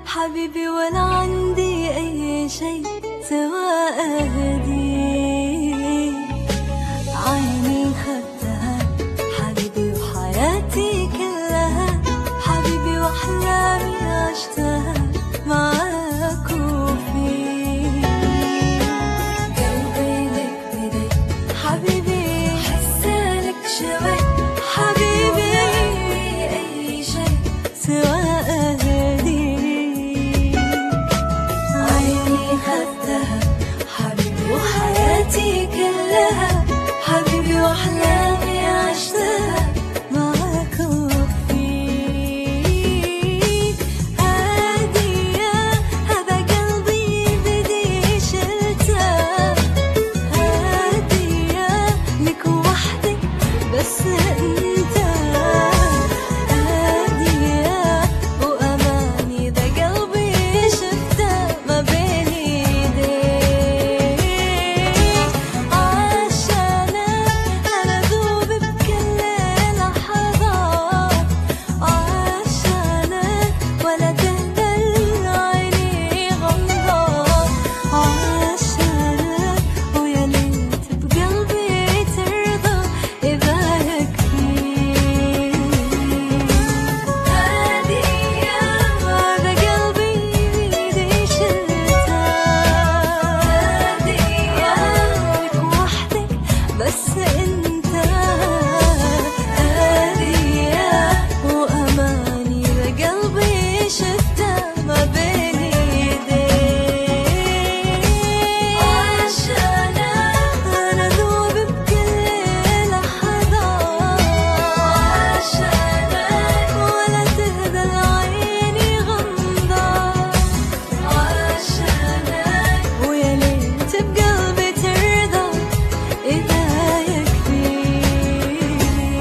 حبيبي ولا عندي أي شي سوى أهدي عيني خدتها حبيبي وحياتي كلها حبيبي وأحلامي عشتها معاك وفيك قلبي لك بدي حبيبي حسالك شوي حبيبي أي شي سوى أهدي عيني خدتها حبيبي وحياتي كلها حبيبي وأحلامي عشتها معاك وفيك هادية هذا قلبي بدي شلته هادية لك وحدك بس انت هادية وأماني ذا قلبي شفته ما بين ايديك عشانك أنا ذوب بكل لحظات عشانك ولا تهدى عيني غمضات عشانك ويا ليت بقلبي ترضى إذا يكفيك هادية هذا قلبي بيدي شلته هادية لك وحدك بس انت هادية وأماني ذا قلبي شفته ما بين ايديك عشانك أنا ذوب بكل لحظات عشانك ولا تهدى عيني غمضات عشانك ويا ليت بقلبي ترضى إذا يكفيك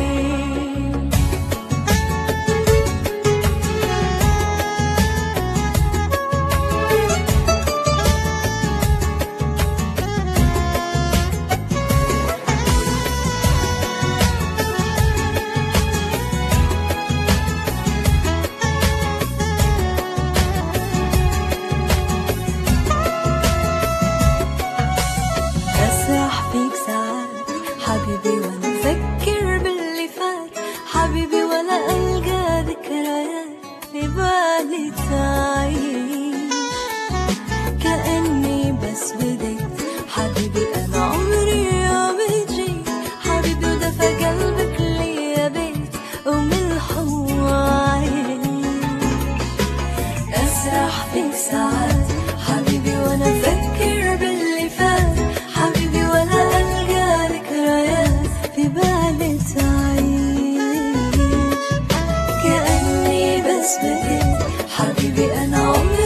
أسرح فيك ساعات حبيبي وأنا أفكر باللي فات حبيبي ولا ألقى ذكريات في بالي تعيش كأني بس بديت حبيبي أنا عمري يوم جيت حبيبي ودفى قلبك لي بيت وملحه وعيش أسرح فيك ساعات حبيبي وأنا أفكر باللي فات حبيبي ولا ألقى ذكريات في بالي تعيش كأني بس بديت حبيبي أنا عمري